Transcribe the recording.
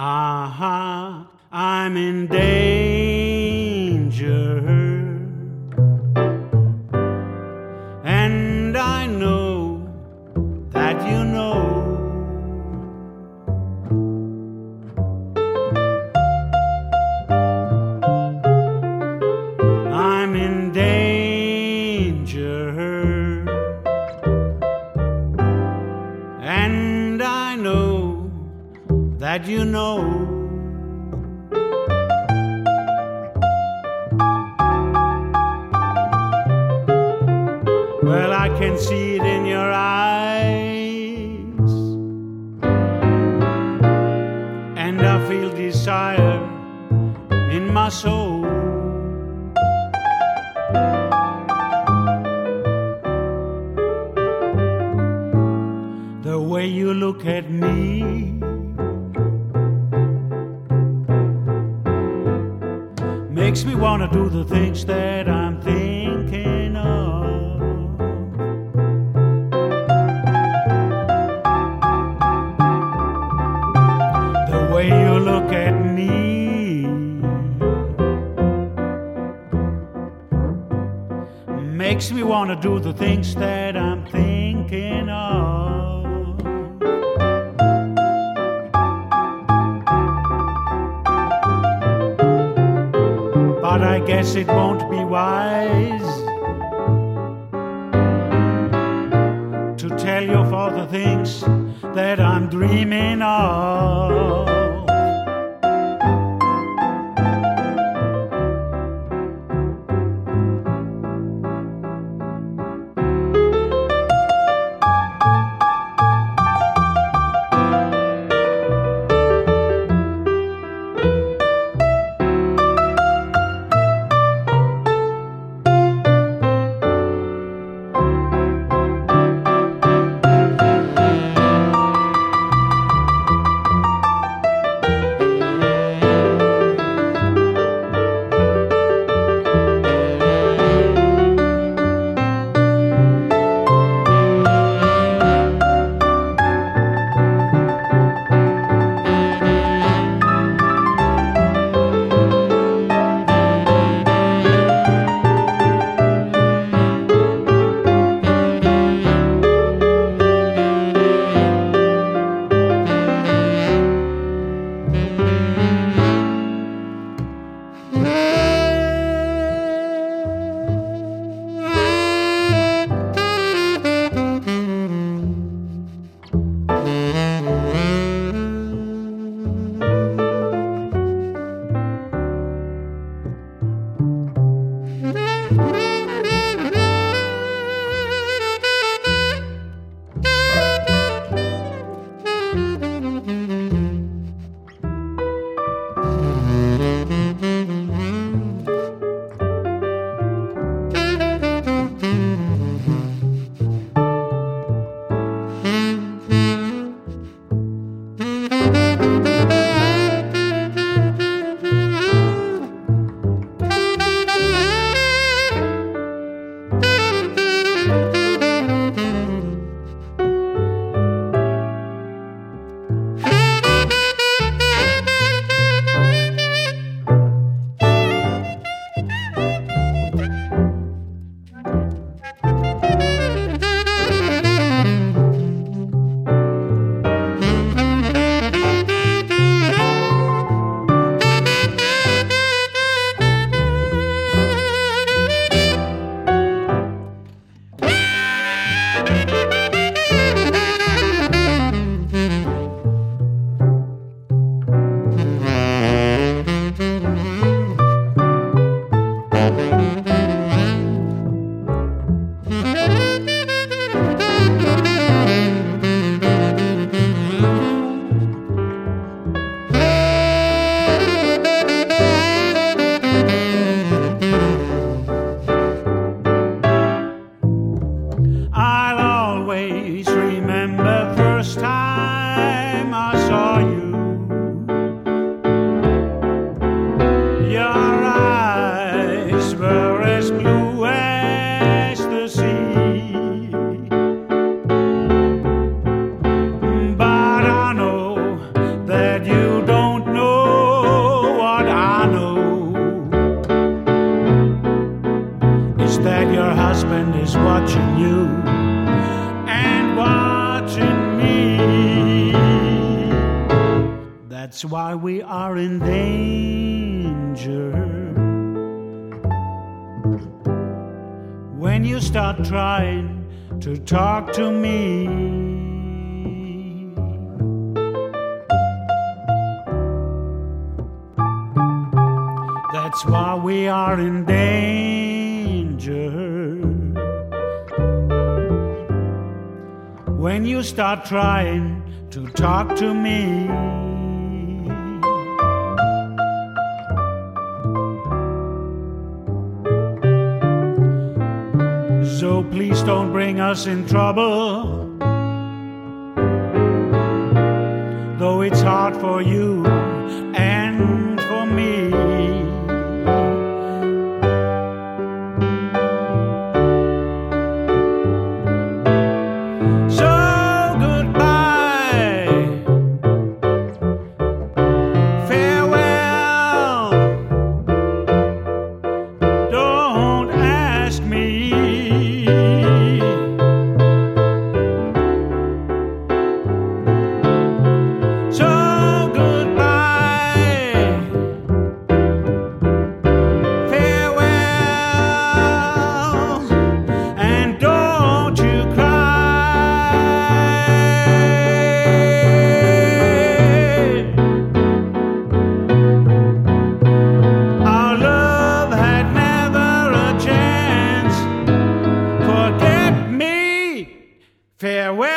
Aha, I'm in danger, and I know that you know. I'm in danger, and I know that you know. Well, I can see it in your eyes, and I feel desire in my soul. The way you look at me makes me wanna do the things that I'm thinking of. The way you look at me makes me wanna do the things that I'm thinking of. But I guess it won't be wise to tell you for the things that I'm dreaming of. That's why we are in danger. When you start trying to talk to me, that's why we are in danger. When you start trying to talk to me, so please don't bring us in trouble, though it's hard for you and for me. Farewell.